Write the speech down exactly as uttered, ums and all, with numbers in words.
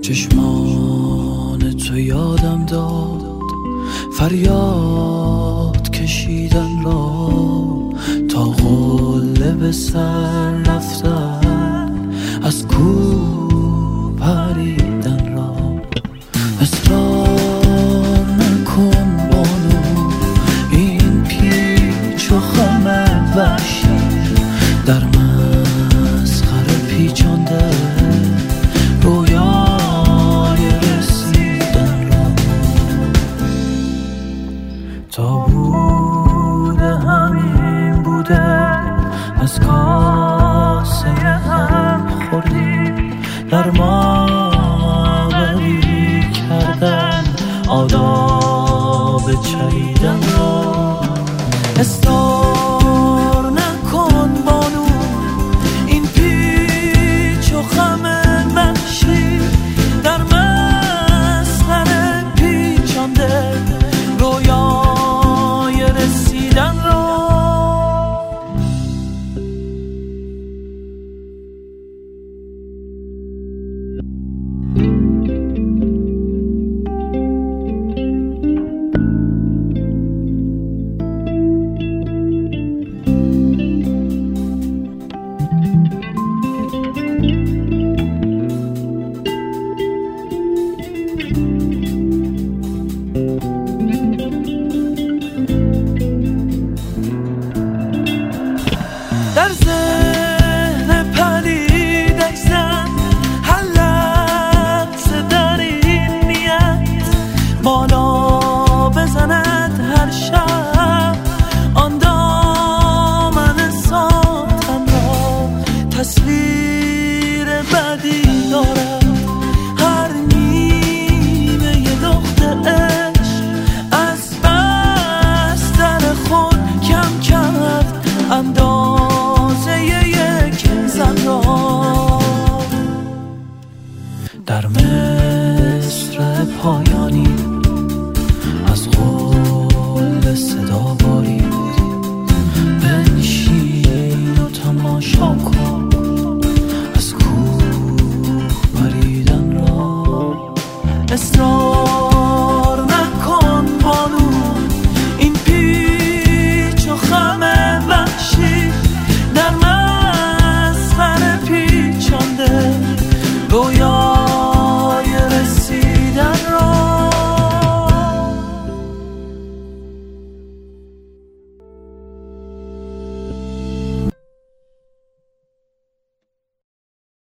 چشمان تو یادم داد فریاد کشیدن را، تا قله به سر رفتن از کوه پریدن را. اصرار نکن بانو این پیچ و خم وحشی در مسخره پیچانده رویای رسیدن را. تا بوده همین بوده از کاسه هم خوردی در ما بری کردن آداب چریدن را. استار نکن بانو این پیچ و خم وحشی در مسخره پیچانده رویای رسیدن را. در ذهن پلیدش زن هر لحظه در این نیت بالا بزند هر شب آن دامن ساتن را. تصویر بدی دارد هر نیمه لخت عشق از بستر خود کم کرد اندازه یک زن را. در مصر پایانی